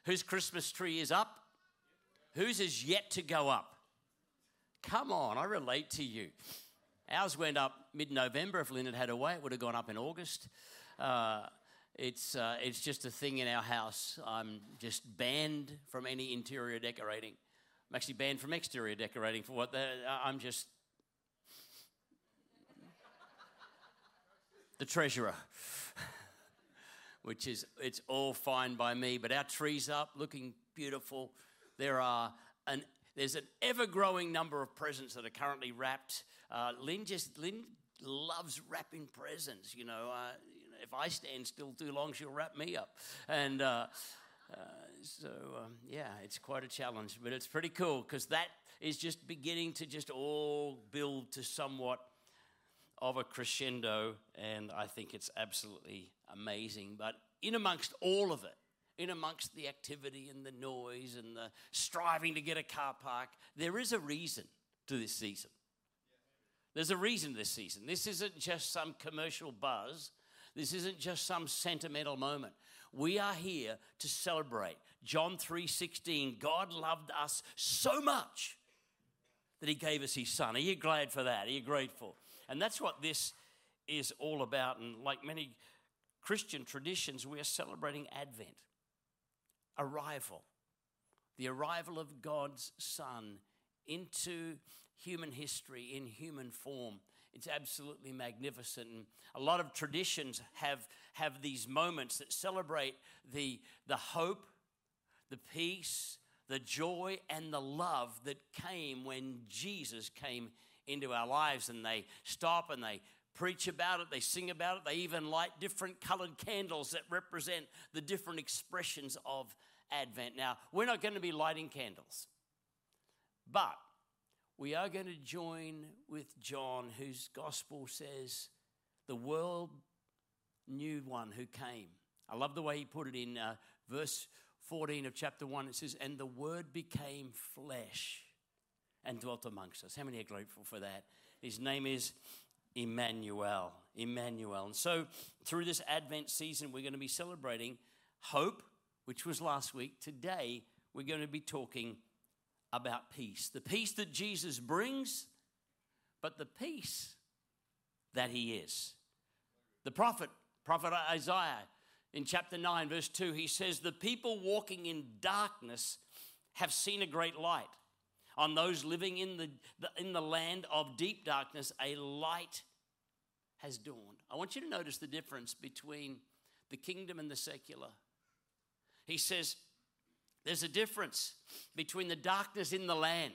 Whose Christmas tree is up? Whose is yet to go up? Come on, I relate to you. Ours went up mid-November. If Lynn had had her way, it would have gone up in August. It's just a thing in our house. I'm just banned from any interior decorating. I'm actually banned from exterior decorating for what I'm just the treasurer, which is, it's all fine by me. But our tree's up, looking beautiful. There's an ever-growing number of presents that are currently wrapped. Lynn loves wrapping presents. If I stand still too long, she'll wrap me up. And it's quite a challenge, but it's pretty cool because that is just beginning to just all build to somewhat of a crescendo, and I think it's absolutely amazing. But in amongst all of it, in amongst the activity and the noise and the striving to get a car park, there is a reason to this season. There's a reason to this season. This isn't just some commercial buzz. This isn't just some sentimental moment. We are here to celebrate John 3:16. God loved us so much that he gave us his son. Are you glad for that? Are you grateful? And that's what this is all about. And like many Christian traditions, we are celebrating Advent, arrival, the arrival of God's Son into human history in human form. It's absolutely magnificent. And a lot of traditions have these moments that celebrate the hope, the peace, the joy, and the love that came when Jesus came into our lives. And they stop and they preach about it, they sing about it, they even light different colored candles that represent the different expressions of Advent. Now, we're not going to be lighting candles, but we are going to join with John, whose gospel says, the world knew one who came. I love the way he put it in verse 14 of chapter 1. It says, and the word became flesh and dwelt amongst us. How many are grateful for that? His name is Emmanuel. Emmanuel. And so through this Advent season, we're going to be celebrating hope, which was last week. Today, we're going to be talking about peace. The peace that Jesus brings, but the peace that he is. The prophet Isaiah, in chapter 9, verse 2, he says, the people walking in darkness have seen a great light. On those living in the land of deep darkness, a light has dawned. I want you to notice the difference between the kingdom and the secular. He says, there's a difference between the darkness in the land.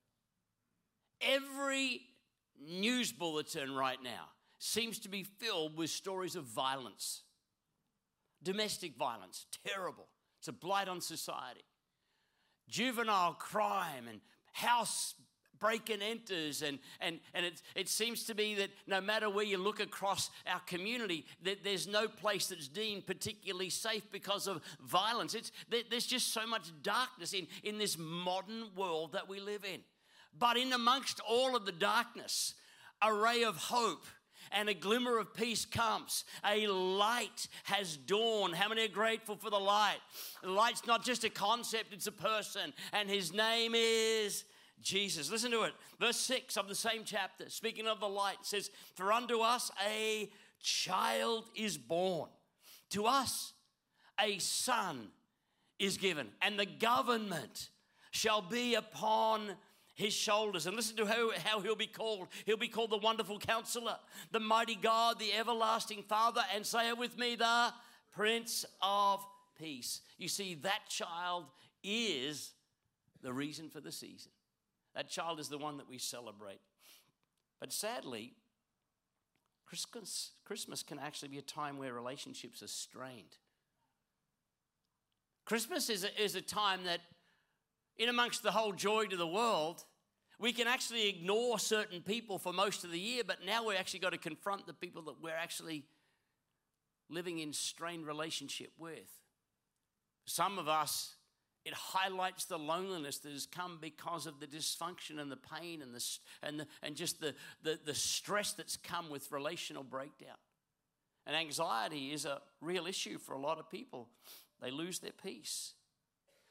Every news bulletin right now seems to be filled with stories of violence. Domestic violence, terrible. It's a blight on society. Juvenile crime and house break and enters, and it seems to be that no matter where you look across our community, that there's no place that's deemed particularly safe because of violence. There's just so much darkness in this modern world that we live in. But in amongst all of the darkness, a ray of hope and a glimmer of peace comes. A light has dawned. How many are grateful for the light? The light's not just a concept, it's a person, and his name is Jesus. Listen to it. Verse 6 of the same chapter, speaking of the light, says, for unto us a child is born. To us a son is given, and the government shall be upon his shoulders. And listen to how he'll be called. He'll be called the Wonderful Counselor, the Mighty God, the Everlasting Father, and say it with me, the Prince of Peace. You see, that child is the reason for the season. That child is the one that we celebrate. But sadly, Christmas can actually be a time where relationships are strained. Christmas is a time that, in amongst the whole joy to the world, we can actually ignore certain people for most of the year, but now we've actually got to confront the people that we're actually living in strained relationship with. Some of us, it highlights the loneliness that has come because of the dysfunction and the pain and just the stress that's come with relational breakdown. And anxiety is a real issue for a lot of people. They lose their peace.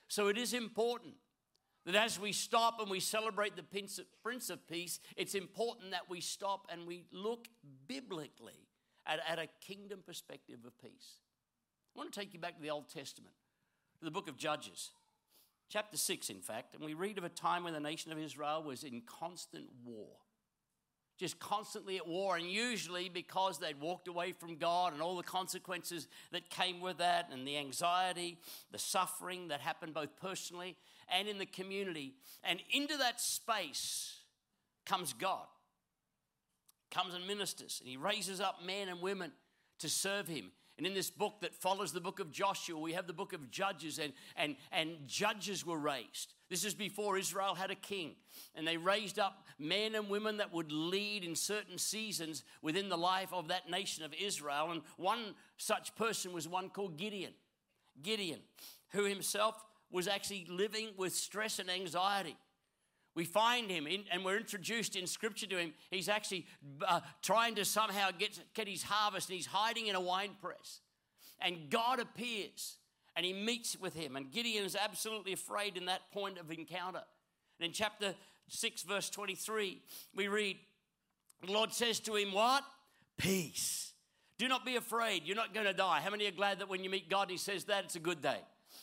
So it is important that as we stop and we celebrate the Prince of Peace, it's important that we stop and we look biblically at a kingdom perspective of peace. I want to take you back to the Old Testament, to the book of Judges, chapter 6, in fact, and we read of a time when the nation of Israel was in constant war. Just constantly at war, and usually because they'd walked away from God and all the consequences that came with that, and the anxiety, the suffering that happened both personally and in the community. And into that space comes God, comes and ministers, and he raises up men and women to serve him. And in this book that follows the book of Joshua, we have the book of Judges, and judges were raised. This is before Israel had a king. And they raised up men and women that would lead in certain seasons within the life of that nation of Israel. And one such person was one called Gideon. Gideon, who himself was actually living with stress and anxiety. We find him, and we're introduced in Scripture to him. He's actually trying to somehow get his harvest, and he's hiding in a wine press. And God appears, and he meets with him. And Gideon is absolutely afraid in that point of encounter. And in chapter 6, verse 23, we read, the Lord says to him, what? Peace. Do not be afraid. You're not going to die. How many are glad that when you meet God and he says that, it's a good day?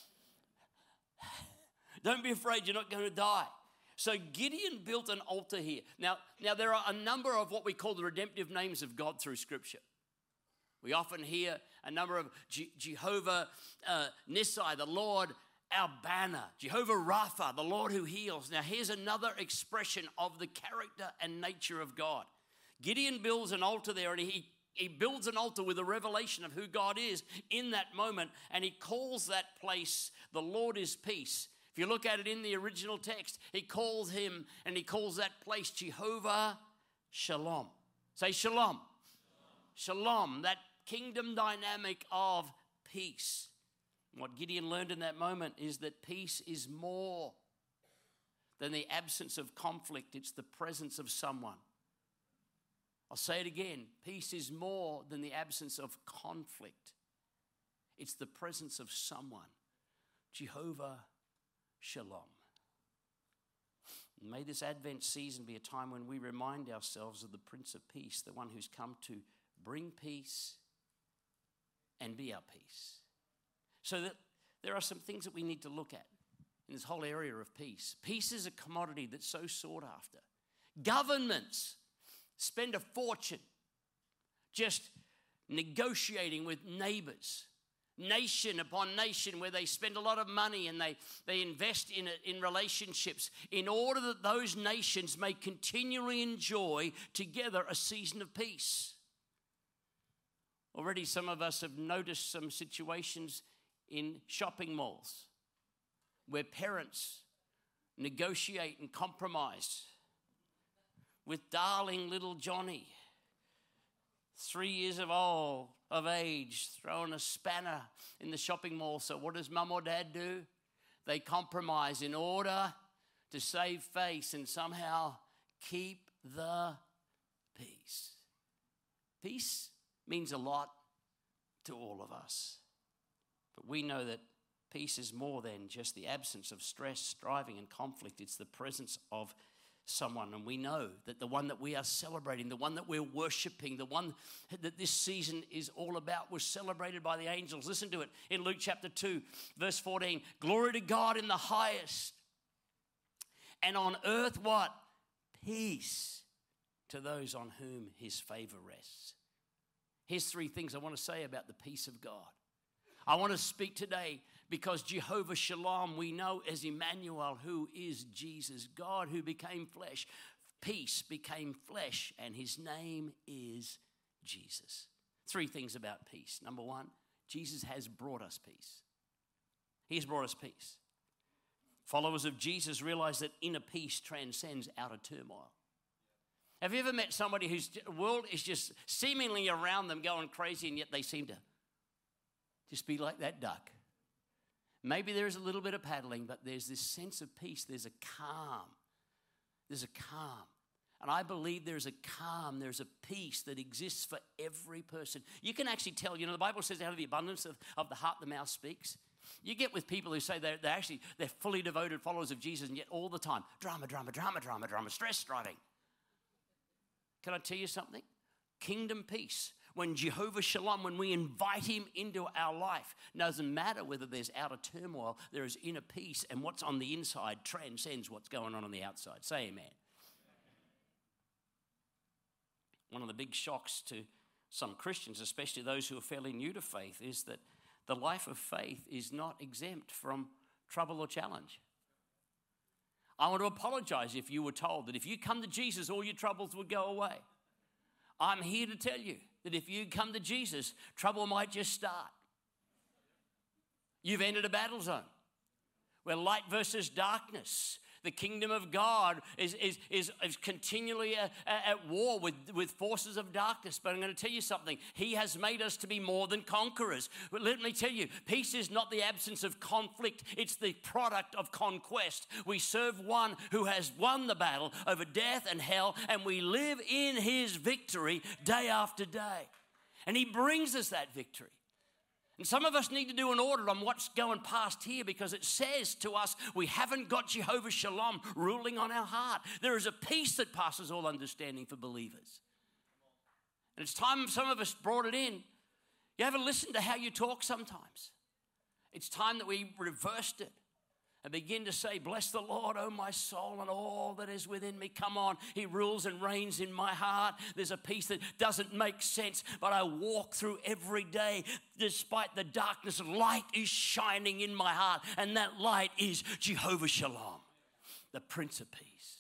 Don't be afraid. You're not going to die. So Gideon built an altar here. Now there are a number of what we call the redemptive names of God through Scripture. We often hear a number of Jehovah Nissi, the Lord our banner. Jehovah Rapha, the Lord who heals. Now here's another expression of the character and nature of God. Gideon builds an altar there, and he builds an altar with a revelation of who God is in that moment, and he calls that place, the Lord is peace. If you look at it in the original text, he calls him and he calls that place Jehovah Shalom. Say Shalom. Shalom, that kingdom dynamic of peace. And what Gideon learned in that moment is that peace is more than the absence of conflict. It's the presence of someone. I'll say it again. Peace is more than the absence of conflict. It's the presence of someone. Jehovah Shalom. May this Advent season be a time when we remind ourselves of the Prince of Peace, the one who's come to bring peace and be our peace. So that there are some things that we need to look at in this whole area of peace. Peace is a commodity that's so sought after. Governments spend a fortune just negotiating with neighbors, nation upon nation, where they spend a lot of money and they invest in it, in relationships, in order that those nations may continually enjoy together a season of peace. Already some of us have noticed some situations in shopping malls where parents negotiate and compromise with darling little Johnny, 3 years of age, throwing a spanner in the shopping mall. So what does mum or dad do? They compromise in order to save face and somehow keep the peace. Peace means a lot to all of us. But we know that peace is more than just the absence of stress, striving, and conflict. It's the presence of someone. And we know that the one that we are celebrating, the one that we're worshiping, the one that this season is all about was celebrated by the angels. Listen to it in Luke chapter 2, verse 14. Glory to God in the highest. And on earth what? Peace to those on whom his favor rests. Here's 3 things I want to say about the peace of God. I want to speak today because Jehovah Shalom, we know as Emmanuel, who is Jesus, God who became flesh. Peace became flesh, and his name is Jesus. 3 things about peace. Number 1, Jesus has brought us peace. He has brought us peace. Followers of Jesus realize that inner peace transcends outer turmoil. Have you ever met somebody whose world is just seemingly around them going crazy, and yet they seem to just be like that duck? Maybe there is a little bit of paddling, but there's this sense of peace. There's a calm. There's a calm. And I believe there's a calm, there's a peace that exists for every person. You can actually tell, the Bible says out of the abundance of the heart the mouth speaks. You get with people who say they're fully devoted followers of Jesus, and yet all the time, drama, stress driving. Can I tell you something? Kingdom peace. When Jehovah Shalom, when we invite him into our life, doesn't matter whether there's outer turmoil, there is inner peace, and what's on the inside transcends what's going on the outside. Say amen. One of the big shocks to some Christians, especially those who are fairly new to faith, is that the life of faith is not exempt from trouble or challenge. I want to apologize if you were told that if you come to Jesus, all your troubles would go away. I'm here to tell you that if you come to Jesus, trouble might just start. You've entered a battle zone where light versus darkness. The kingdom of God is continually at war with forces of darkness. But I'm going to tell you something. He has made us to be more than conquerors. But let me tell you, peace is not the absence of conflict. It's the product of conquest. We serve one who has won the battle over death and hell, and we live in his victory day after day. And he brings us that victory. And some of us need to do an audit on what's going past here, because it says to us we haven't got Jehovah Shalom ruling on our heart. There is a peace that passes all understanding for believers. And it's time some of us brought it in. You ever listen to how you talk sometimes? It's time that we reversed it and begin to say, bless the Lord, O my soul, and all that is within me. Come on, he rules and reigns in my heart. There's a peace that doesn't make sense, but I walk through every day. Despite the darkness, light is shining in my heart, and that light is Jehovah Shalom, the Prince of Peace.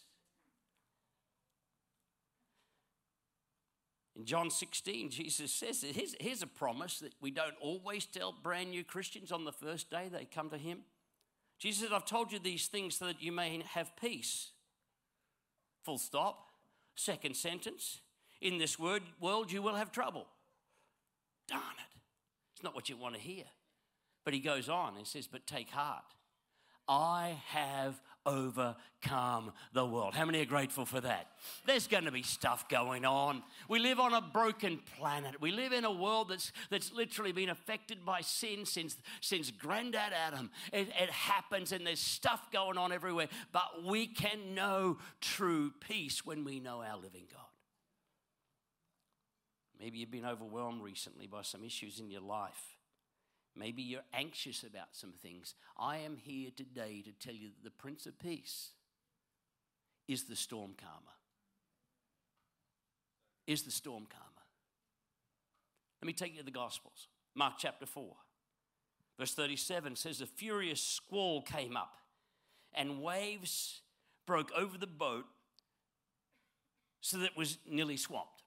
In John 16, Jesus says that here's a promise that we don't always tell brand new Christians on the first day they come to him. Jesus said, I've told you these things so that you may have peace. Full stop. Second sentence. In this world you will have trouble. Darn it. It's not what you want to hear. But he goes on and says, but take heart. I have overcome the world. How many are grateful for that? There's going to be stuff going on. We live on a broken planet. We live in a world that's literally been affected by sin since Granddad Adam. It happens, and there's stuff going on everywhere. But we can know true peace when we know our living God. Maybe you've been overwhelmed recently by some issues in your life. Maybe you're anxious about some things. I am here today to tell you that the Prince of Peace is the storm calmer. Is the storm calmer. Let me take you to the Gospels. Mark chapter 4, verse 37 says, a furious squall came up, and waves broke over the boat so that it was nearly swamped.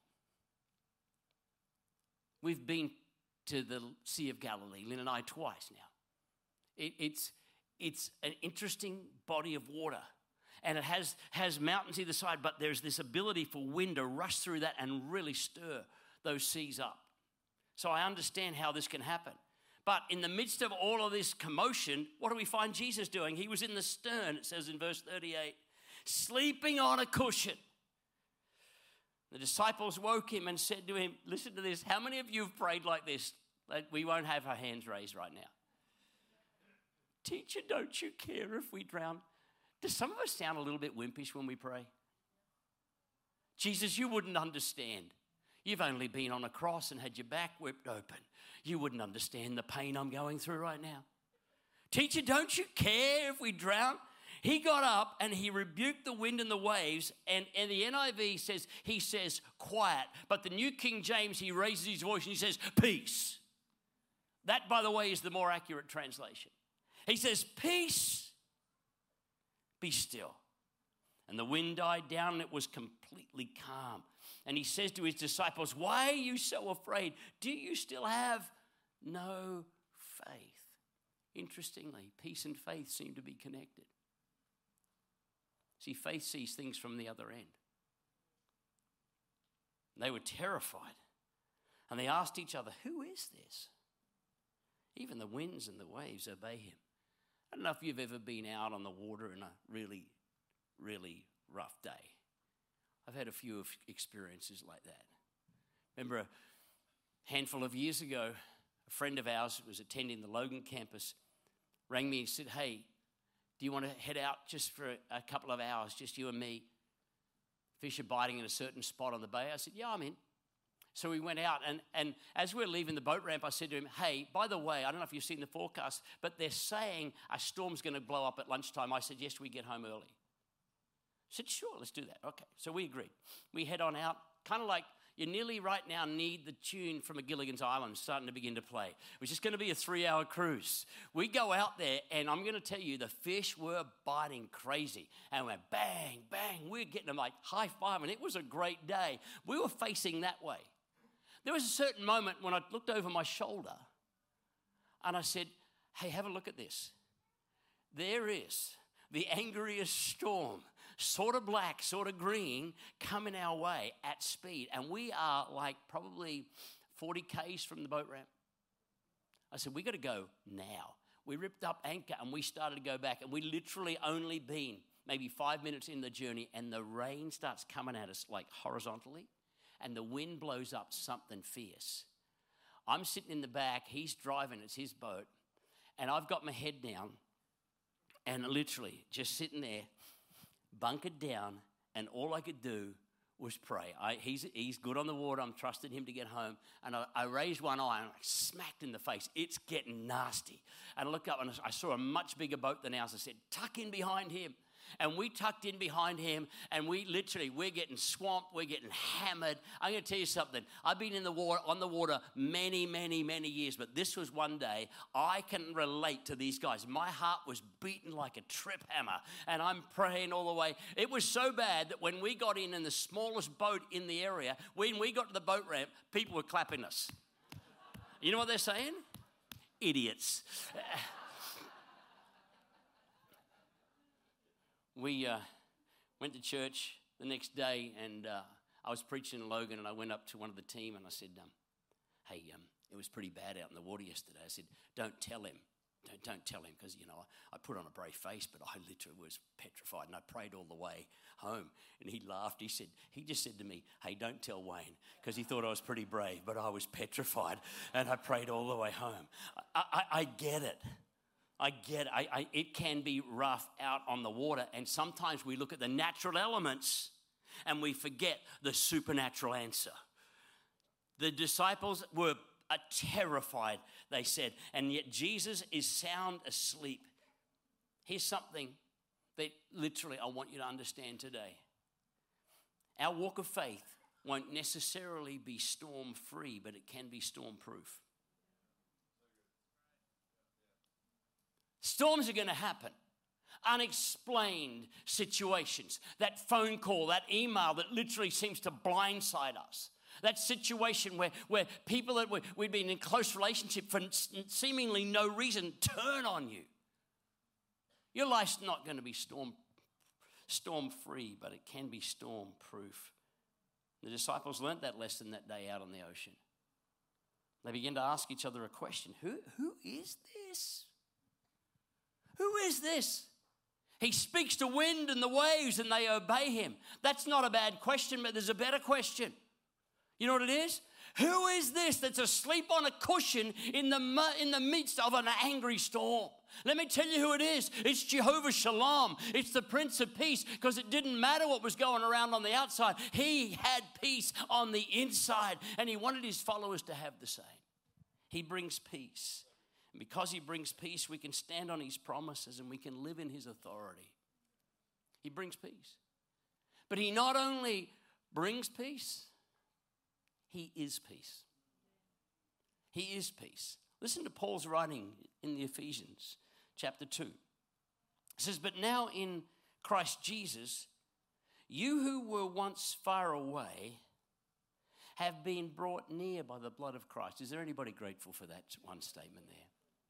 We've been to the Sea of Galilee, Lynn and I, twice now. It's an interesting body of water, and it has mountains either side, but there's this ability for wind to rush through that and really stir those seas up. So I understand how this can happen. But in the midst of all of this commotion, what do we find Jesus doing? He was in the stern, it says in verse 38, sleeping on a cushion. The disciples woke him and said to him, listen to this, how many of you have prayed like this? We won't have our hands raised right now. Teacher, don't you care if we drown? Does some of us sound a little bit wimpish when we pray? Jesus, you wouldn't understand. You've only been on a cross and had your back whipped open. You wouldn't understand the pain I'm going through right now. Teacher, don't you care if we drown? He got up and he rebuked the wind and the waves, and the NIV says quiet, but the New King James, he raises his voice and he says peace. That, by the way, is the more accurate translation. He says, peace, be still. And the wind died down and it was completely calm. And he says to his disciples, why are you so afraid? Do you still have no faith? Interestingly, peace and faith seem to be connected. See, faith sees things from the other end. They were terrified. And they asked each other, who is this? Even the winds and the waves obey him. I don't know if you've ever been out on the water in a really, really rough day. I've had a few experiences like that. Remember a handful of years ago, a friend of ours was attending the Logan campus rang me and said, hey, do you want to head out just for a couple of hours, just you and me? Fish are biting in a certain spot on the bay. I said, yeah, I'm in. So we went out, and as we were leaving the boat ramp, I said to him, hey, by the way, I don't know if you've seen the forecast, but they're saying a storm's going to blow up at lunchtime. I suggest we get home early. I said, sure, let's do that. Okay, so we agreed. We head on out, kind of like you nearly right now need the tune from a Gilligan's Island starting to begin to play, which is going to be a 3-hour cruise. We go out there, and I'm going to tell you, the fish were biting crazy. And we went bang, bang. We're getting them like high five, and it was a great day. We were facing that way. There was a certain moment when I looked over my shoulder, and I said, hey, have a look at this. There is the angriest storm, sort of black, sort of green, coming our way at speed. And we are like probably 40 Ks from the boat ramp. I said, we got to go now. We ripped up anchor and we started to go back. And we literally only been maybe 5 minutes in the journey, and the rain starts coming at us like horizontally, and the wind blows up something fierce. I'm sitting in the back. He's driving. It's his boat. And I've got my head down and literally just sitting there, bunkered down, and all I could do was pray. He's good on the water. I'm trusting him to get home. And I raised one eye and I smacked in the face. It's getting nasty. And I looked up and I saw a much bigger boat than ours. I said, tuck in behind him. And we tucked in behind him, and we're getting swamped, we're getting hammered. I'm going to tell you something. I've been on the water many, many, many years, but this was one day I can relate to these guys. My heart was beating like a trip hammer, and I'm praying all the way. It was so bad that when we got in the smallest boat in the area, when we got to the boat ramp, people were clapping us. You know what they're saying? Idiots. We went to church the next day, and I was preaching in Logan, and I went up to one of the team, and I said, hey, it was pretty bad out in the water yesterday. I said, don't tell him. Don't tell him, because, I put on a brave face, but I literally was petrified, and I prayed all the way home. And he laughed. He just said to me, hey, don't tell Wayne, because he thought I was pretty brave, but I was petrified, and I prayed all the way home. I get it. I get it. It can be rough out on the water, and sometimes we look at the natural elements and we forget the supernatural answer. The disciples were terrified, they said, and yet Jesus is sound asleep. Here's something that literally I want you to understand today. Our walk of faith won't necessarily be storm-free, but it can be storm-proof. Storms are going to happen. Unexplained situations. That phone call, that email that literally seems to blindside us. That situation where people that we've been in close relationship for seemingly no reason turn on you. Your life's not going to be storm-free, but it can be storm-proof. The disciples learned that lesson that day out on the ocean. They began to ask each other a question. Who is this? Who is this? He speaks to wind and the waves and they obey him. That's not a bad question, but there's a better question. You know what it is? Who is this that's asleep on a cushion in the midst of an angry storm? Let me tell you who it is. It's Jehovah Shalom. It's the Prince of Peace, because it didn't matter what was going around on the outside. He had peace on the inside, and he wanted his followers to have the same. He brings peace. And because he brings peace, we can stand on his promises and we can live in his authority. He brings peace. But he not only brings peace, he is peace. He is peace. Listen to Paul's writing in the Ephesians chapter 2. It says, but now in Christ Jesus, you who were once far away have been brought near by the blood of Christ. Is there anybody grateful for that one statement there?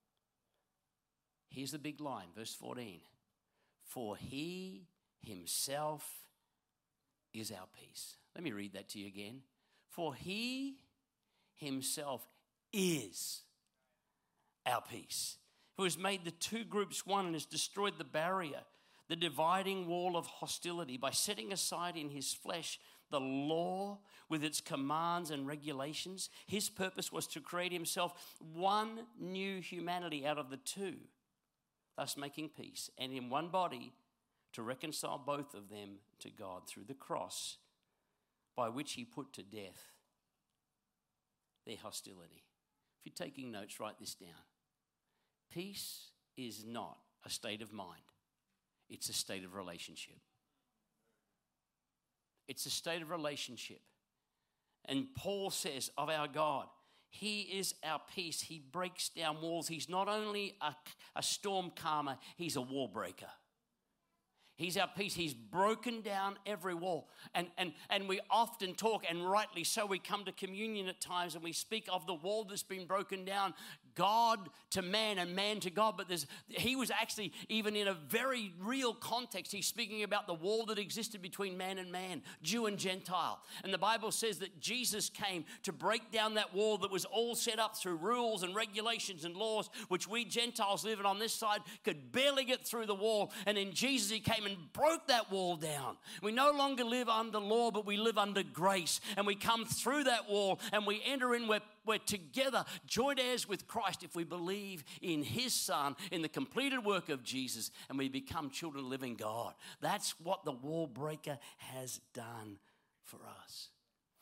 Here's the big line, verse 14. For he himself is our peace. Let me read that to you again. For he himself is our peace, who has made the two groups one and has destroyed the barrier, the dividing wall of hostility, by setting aside in his flesh the law with its commands and regulations. His purpose was to create himself one new humanity out of the two, thus making peace, and in one body to reconcile both of them to God through the cross, by which he put to death their hostility. If you're taking notes, write this down. Peace is not a state of mind. It's a state of relationship. It's a state of relationship. And Paul says of our God, he is our peace. He breaks down walls. He's not only a storm calmer, he's a wall breaker. He's our peace. He's broken down every wall. And we often talk, and rightly so, we come to communion at times and we speak of the wall that's been broken down, God to man and man to God. But he was actually, even in a very real context, he's speaking about the wall that existed between man and man, Jew and Gentile. And the Bible says that Jesus came to break down that wall that was all set up through rules and regulations and laws, which we Gentiles living on this side could barely get through the wall. And in Jesus, he came and broke that wall down. We no longer live under law, but we live under grace. And we come through that wall and we enter in where we're together, joint heirs with Christ, if we believe in his Son, in the completed work of Jesus, and we become children of the living God. That's what the wall breaker has done for us.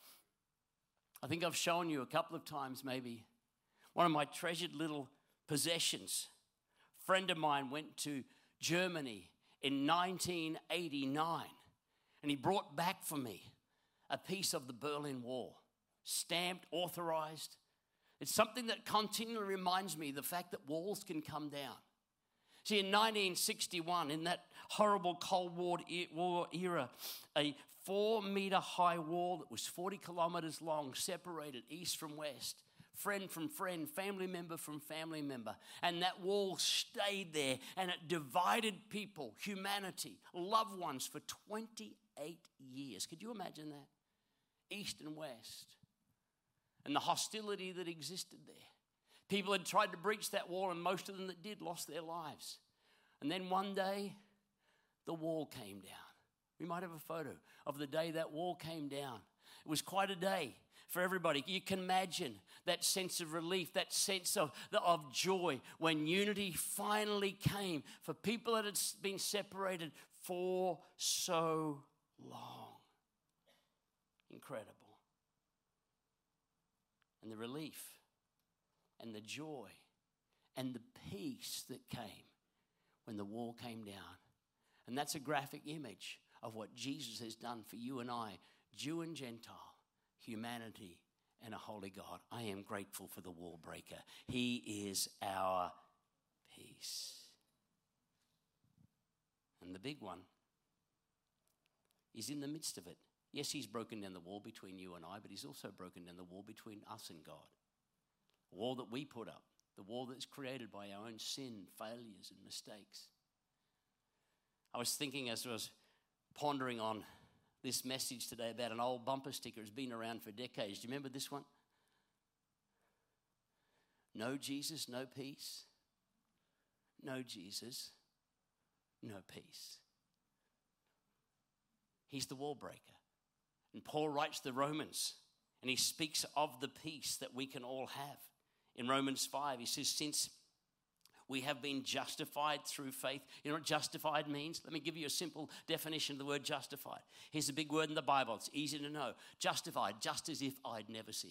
I think I've shown you a couple of times maybe one of my treasured little possessions. A friend of mine went to Germany in 1989, and he brought back for me a piece of the Berlin Wall, stamped, authorized. It's something that continually reminds me the fact that walls can come down. See, in 1961, in that horrible Cold War era, a 4-meter high wall that was 40 kilometers long separated east from west, friend from friend, family member from family member. And that wall stayed there, and it divided people, humanity, loved ones for 28 years. Could you imagine that? East and west. And the hostility that existed there. People had tried to breach that wall, and most of them that did lost their lives. And then one day, the wall came down. We might have a photo of the day that wall came down. It was quite a day for everybody. You can imagine that sense of relief, that sense of joy when unity finally came for people that had been separated for so long. Incredible. And the relief and the joy and the peace that came when the wall came down. And that's a graphic image of what Jesus has done for you and I, Jew and Gentile, humanity and a holy God. I am grateful for the wall breaker. He is our peace. And the big one is in the midst of it. Yes, he's broken down the wall between you and I, but he's also broken down the wall between us and God. The wall that we put up, the wall that's created by our own sin, failures, and mistakes. I was thinking as I was pondering on this message today about an old bumper sticker. It's been around for decades. Do you remember this one? No Jesus, no peace. No Jesus, no peace. He's the wall breaker. And Paul writes to the Romans, and he speaks of the peace that we can all have. In Romans 5, he says, since we have been justified through faith. You know what justified means? Let me give you a simple definition of the word justified. Here's a big word in the Bible. It's easy to know. Justified, just as if I'd never sinned.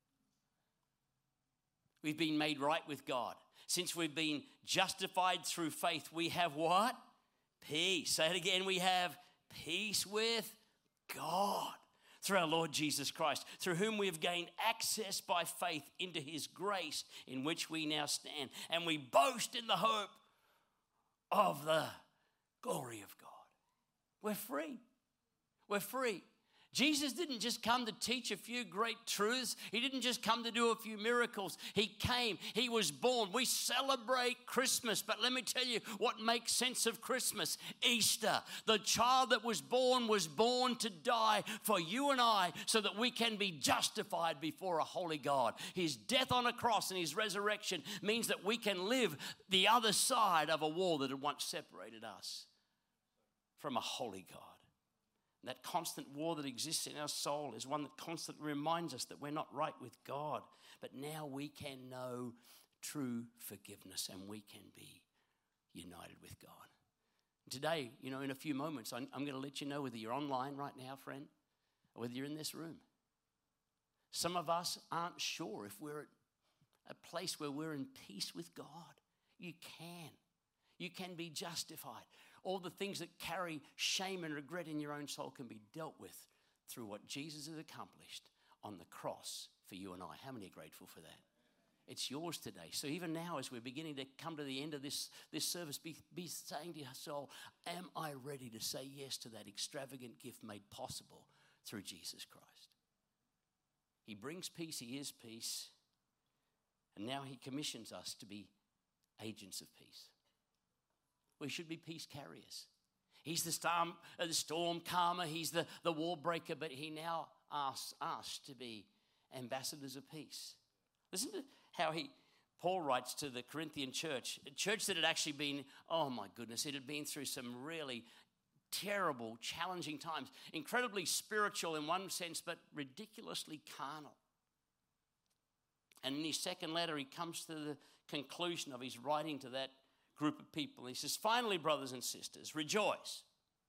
We've been made right with God. Since we've been justified through faith, we have what? Peace. Say it again. We have peace with God through our Lord Jesus Christ, through whom we have gained access by faith into his grace in which we now stand. And we boast in the hope of the glory of God. We're free. We're free. Jesus didn't just come to teach a few great truths. He didn't just come to do a few miracles. He came. He was born. We celebrate Christmas, but let me tell you what makes sense of Christmas. Easter. The child that was born to die for you and I so that we can be justified before a holy God. His death on a cross and his resurrection means that we can live the other side of a wall that had once separated us from a holy God. And that constant war that exists in our soul is one that constantly reminds us that we're not right with God. But now we can know true forgiveness and we can be united with God. Today, in a few moments, I'm going to let you know whether you're online right now, friend, or whether you're in this room. Some of us aren't sure if we're at a place where we're in peace with God. You can. You can be justified. All the things that carry shame and regret in your own soul can be dealt with through what Jesus has accomplished on the cross for you and I. How many are grateful for that? It's yours today. So even now, as we're beginning to come to the end of this service, be saying to your soul, am I ready to say yes to that extravagant gift made possible through Jesus Christ? He brings peace. He is peace. And now he commissions us to be agents of peace. We should be peace carriers. He's the storm calmer. He's the war breaker. But he now asks us to be ambassadors of peace. Listen to how Paul writes to the Corinthian church, a church that had actually been, oh my goodness, it had been through some really terrible, challenging times, incredibly spiritual in one sense, but ridiculously carnal. And in his second letter, he comes to the conclusion of his writing to that group of people. He says, finally, brothers and sisters, rejoice.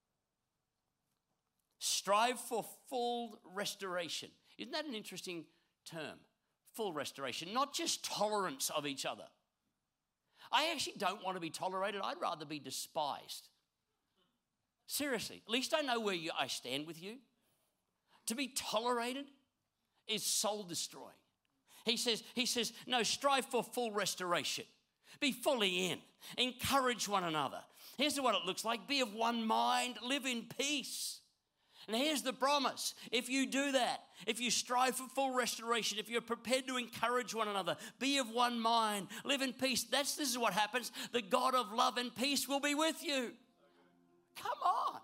Strive for full restoration. Isn't that an interesting term? Full restoration, not just tolerance of each other. I actually don't want to be tolerated. I'd rather be despised. Seriously, at least I know where I stand with you. To be tolerated is soul destroying. He says, no, strive for full restoration. Be fully in. Encourage one another. Here's what it looks like. Be of one mind. Live in peace. And here's the promise. If you do that, if you strive for full restoration, if you're prepared to encourage one another, be of one mind, live in peace, this is what happens. The God of love and peace will be with you. Come on.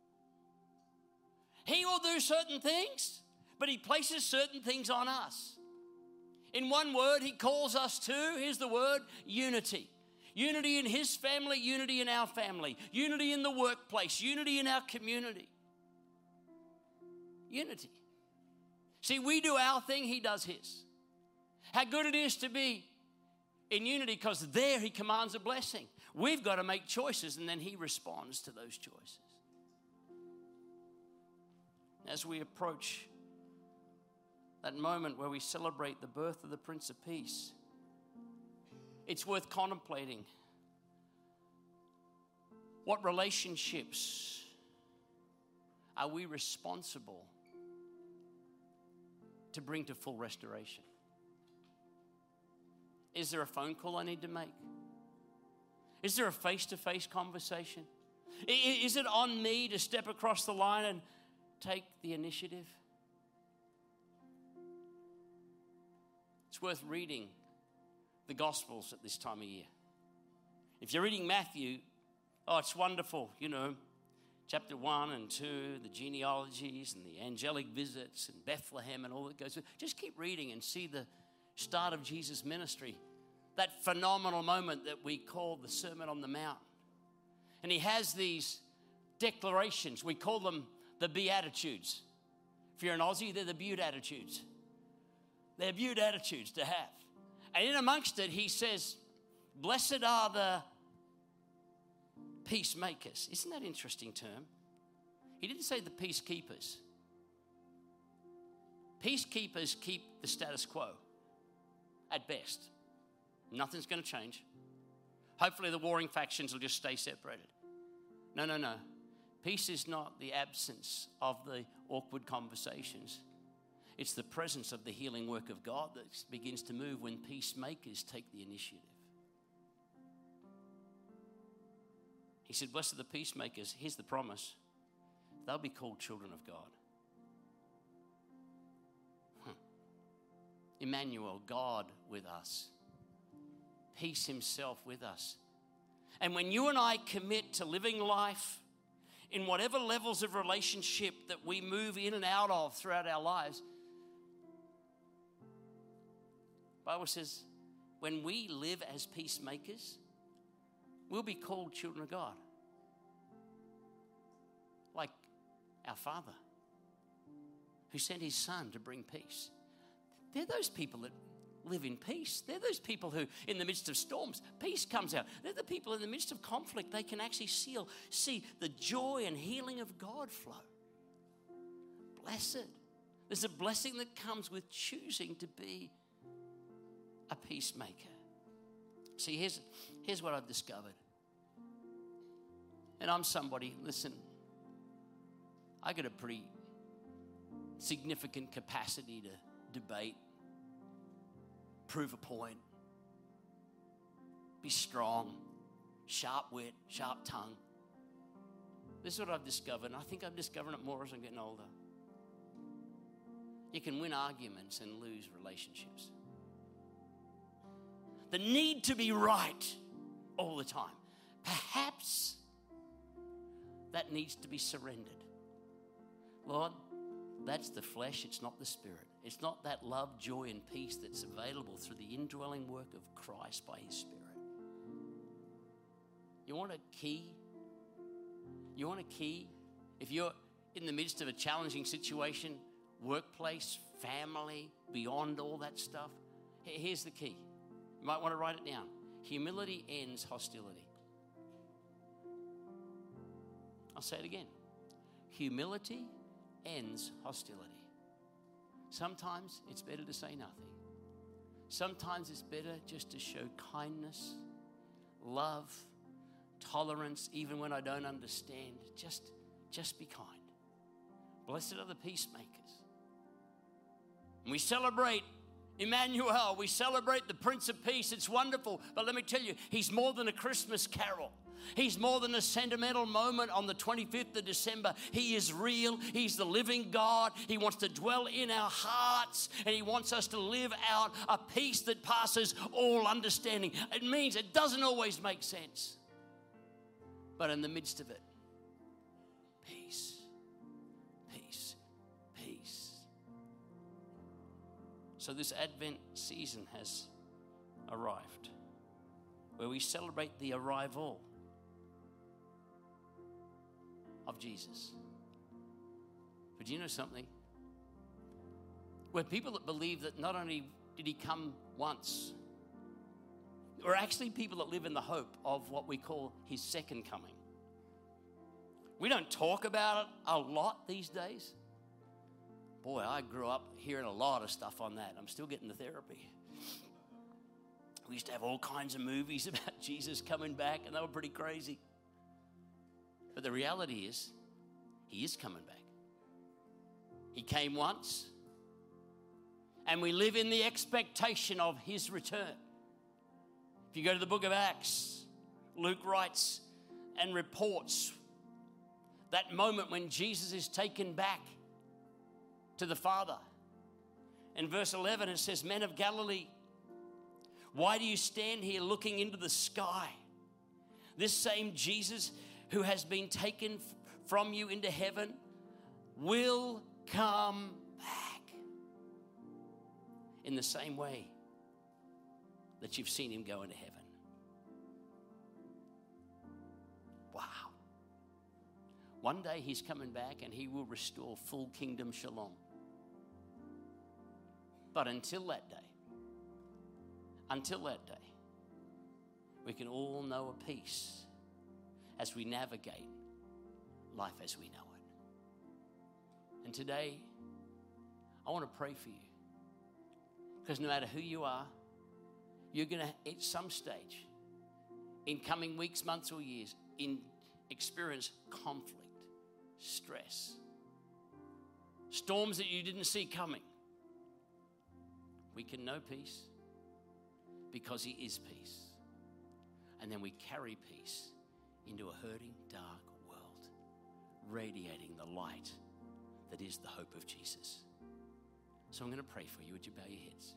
He will do certain things, but he places certain things on us. In one word, he calls us to, here's the word, unity. Unity in his family, unity in our family, unity in the workplace, unity in our community. Unity. See, we do our thing, he does his. How good it is to be in unity, because there he commands a blessing. We've got to make choices, and then he responds to those choices. As we approach that moment where we celebrate the birth of the Prince of Peace, it's worth contemplating what relationships are we responsible to bring to full restoration. Is there a phone call I need to make? Is there a face-to-face conversation? Is it on me to step across the line and take the initiative? It's worth reading the Gospels at this time of year. If you're reading Matthew, it's wonderful, chapter 1 and 2, the genealogies and the angelic visits and Bethlehem and all that goes. Just keep reading and see the start of Jesus' ministry, that phenomenal moment that we call the Sermon on the Mount. And he has these declarations. We call them the Beatitudes. If you're an Aussie, they're the Beatitudes. They're Beatitudes to have. And in amongst it, he says, blessed are the peacemakers. Isn't that an interesting term? He didn't say the peacekeepers. Peacekeepers keep the status quo at best. Nothing's going to change. Hopefully the warring factions will just stay separated. No. Peace is not the absence of the awkward conversations. It's the presence of the healing work of God that begins to move when peacemakers take the initiative. He said, blessed are the peacemakers. Here's the promise. They'll be called children of God. Emmanuel, God with us. Peace himself with us. And when you and I commit to living life in whatever levels of relationship that we move in and out of throughout our lives, the Bible says, when we live as peacemakers, we'll be called children of God. Like our Father, who sent his Son to bring peace. They're those people that live in peace. They're those people who, in the midst of storms, peace comes out. They're the people in the midst of conflict. They can actually see the joy and healing of God flow. Blessed. There's a blessing that comes with choosing to be a peacemaker. See, here's what I've discovered. And I'm somebody, listen, I got a pretty significant capacity to debate, prove a point, be strong, sharp wit, sharp tongue. This is what I've discovered, and I think I'm discovering it more as I'm getting older. You can win arguments and lose relationships. The need to be right all the time. Perhaps that needs to be surrendered. Lord, that's the flesh, it's not the spirit. It's not that love, joy, and peace that's available through the indwelling work of Christ by His Spirit. You want a key? You want a key? If you're in the midst of a challenging situation, workplace, family, beyond all that stuff, here's the key. You might want to write it down. Humility ends hostility. I'll say it again. Humility ends hostility. Sometimes it's better to say nothing. Sometimes it's better just to show kindness, love, tolerance, even when I don't understand. Just be kind. Blessed are the peacemakers. And we celebrate Emmanuel. We celebrate the Prince of Peace. It's wonderful. But let me tell you, He's more than a Christmas carol. He's more than a sentimental moment on the 25th of December. He is real. He's the living God. He wants to dwell in our hearts, and He wants us to live out a peace that passes all understanding. It means it doesn't always make sense, but in the midst of it, peace, peace, peace. So this Advent season has arrived, where we celebrate the arrival of Jesus. But do you know something? We're people that believe that not only did He come once, we're actually people that live in the hope of what we call His second coming. We don't talk about it a lot these days. Boy, I grew up hearing a lot of stuff on that. I'm still getting the therapy. We used to have all kinds of movies about Jesus coming back, and they were pretty crazy. But the reality is, He is coming back. He came once, and we live in the expectation of His return. If you go to the book of Acts, Luke writes and reports that moment when Jesus is taken back to the Father. In verse 11, it says, "Men of Galilee, why do you stand here looking into the sky? This same Jesus who has been taken from you into heaven will come back in the same way that you've seen Him go into heaven." Wow. One day He's coming back and He will restore full kingdom shalom. But until that day, we can all know a peace as we navigate life as we know it. And today, I want to pray for you. Because no matter who you are, you're going to, at some stage, in coming weeks, months, or years, experience conflict, stress, storms that you didn't see coming. We can know peace because He is peace. And then we carry peace into a hurting, dark world, radiating the light that is the hope of Jesus. So I'm going to pray for you. Would you bow your heads?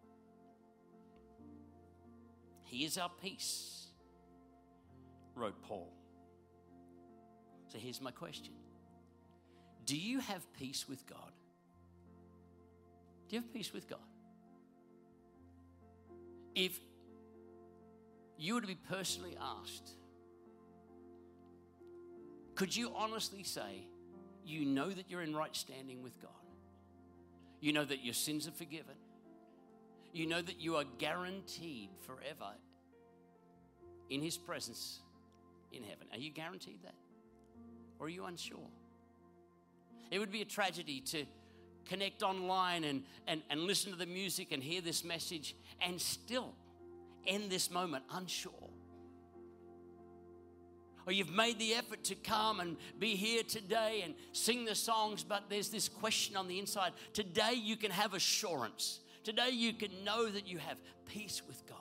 He is our peace, wrote Paul. So here's my question. Do you have peace with God? Do you have peace with God? If you were to be personally asked, could you honestly say you know that you're in right standing with God? You know that your sins are forgiven. You know that you are guaranteed forever in His presence in heaven. Are you guaranteed that? Or are you unsure? It would be a tragedy to connect online and listen to the music and hear this message and still end this moment unsure. Or you've made the effort to come and be here today and sing the songs, but there's this question on the inside. Today you can have assurance. Today you can know that you have peace with God.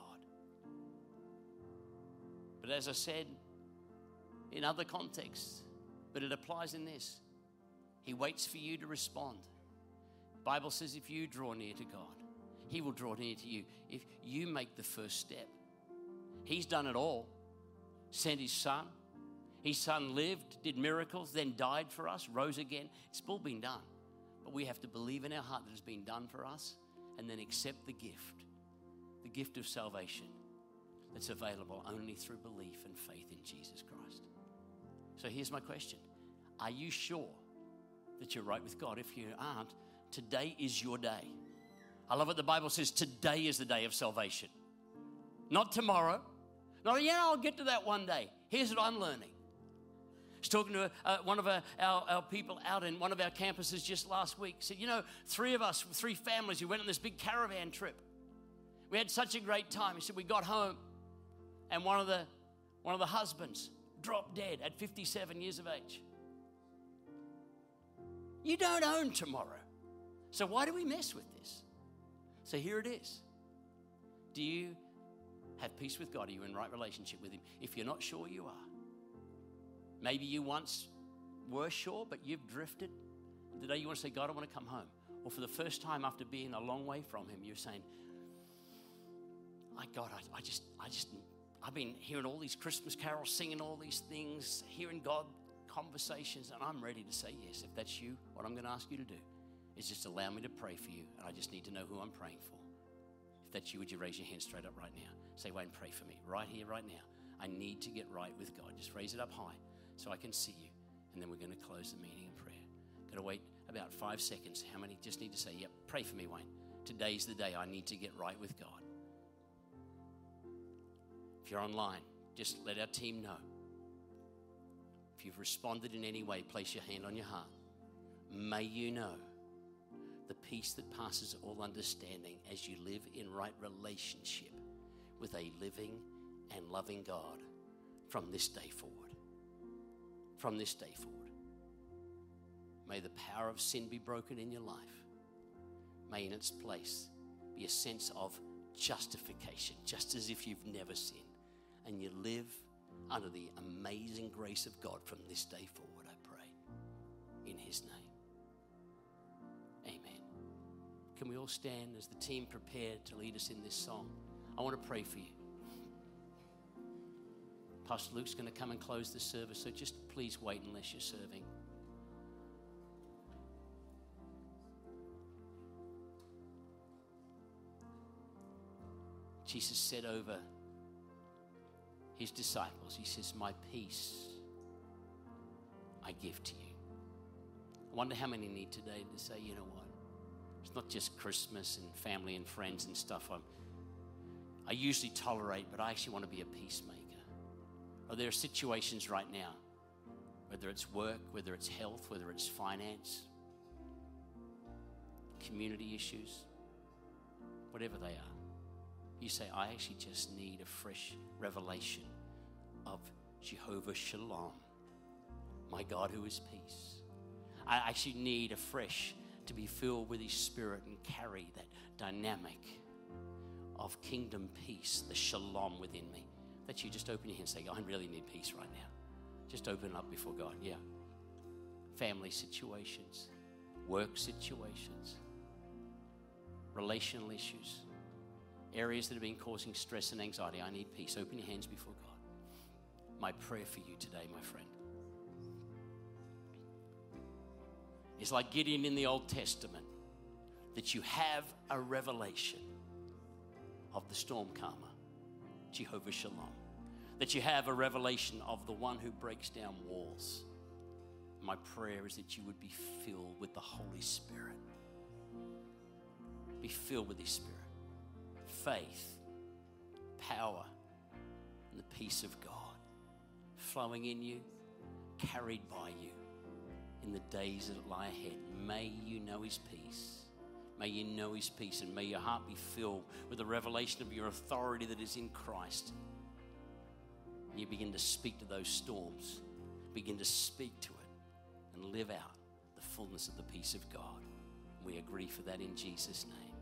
But as I said in other contexts, but it applies in this, He waits for you to respond. The Bible says if you draw near to God, He will draw near to you. If you make the first step, He's done it all. Sent His Son. His Son lived, did miracles, then died for us, rose again. It's all been done. But we have to believe in our heart that it's been done for us and then accept the gift of salvation that's available only through belief and faith in Jesus Christ. So here's my question. Are you sure that you're right with God? If you aren't, today is your day. I love what the Bible says. Today is the day of salvation. Not tomorrow. Not, I'll get to that one day. Here's what I'm learning. I was talking to one of our people out in one of our campuses just last week. He said, three families who went on this big caravan trip. We had such a great time. He said, we got home and one of the husbands dropped dead at 57 years of age. You don't own tomorrow. So why do we mess with this? So here it is. Do you have peace with God? Are you in right relationship with Him? If you're not sure, you are. Maybe you once were sure, but you've drifted. Today you want to say, God, I want to come home. Or for the first time after being a long way from Him, you're saying, my God, I've been hearing all these Christmas carols, singing all these things, hearing God conversations, and I'm ready to say yes. If that's you, what I'm going to ask you to do is just allow me to pray for you, and I just need to know who I'm praying for. If that's you, would you raise your hand straight up right now? Say, Wayne, pray for me right here, right now. I need to get right with God. Just raise it up high so I can see you, and then we're going to close the meeting in prayer. Got to wait about 5 seconds. How many just need to say, yep, pray for me, Wayne. Today's the day I need to get right with God. If you're online, just let our team know. If you've responded in any way, place your hand on your heart. May you know the peace that passes all understanding as you live in right relationship with a living and loving God from this day forward. From this day forward. May the power of sin be broken in your life. May in its place be a sense of justification, just as if you've never sinned. And you live under the amazing grace of God from this day forward, I pray. In His name. Amen. Can we all stand as the team prepared to lead us in this song? I want to pray for you. Pastor Luke's going to come and close the service, so just please wait unless you're serving. Jesus said over His disciples, He says, my peace I give to you. I wonder how many need today to say, you know what? It's not just Christmas and family and friends and stuff I usually tolerate, but I actually want to be a peacemaker. Or there are situations right now, whether it's work, whether it's health, whether it's finance, community issues, whatever they are. You say, I actually just need a fresh revelation of Jehovah Shalom, my God who is peace. I actually need afresh to be filled with His Spirit and carry that dynamic of kingdom peace, the shalom within me. That you just open your hand and say, I really need peace right now. Just open it up before God. Yeah. Family situations, work situations, relational issues, areas that have been causing stress and anxiety. I need peace. Open your hands before God. My prayer for you today, my friend, is like Gideon in the Old Testament, that you have a revelation of the storm calmer, Jehovah Shalom. That you have a revelation of the one who breaks down walls. My prayer is that you would be filled with the Holy Spirit. Be filled with His Spirit. faith, power, and the peace of God flowing in you, carried by you in the days that lie ahead. May you know his peace. May you know his peace, and may your heart be filled with the revelation of your authority that is in Christ. And you begin to speak to those storms, begin to speak to it, and live out the fullness of the peace of God. We agree for that in Jesus' name.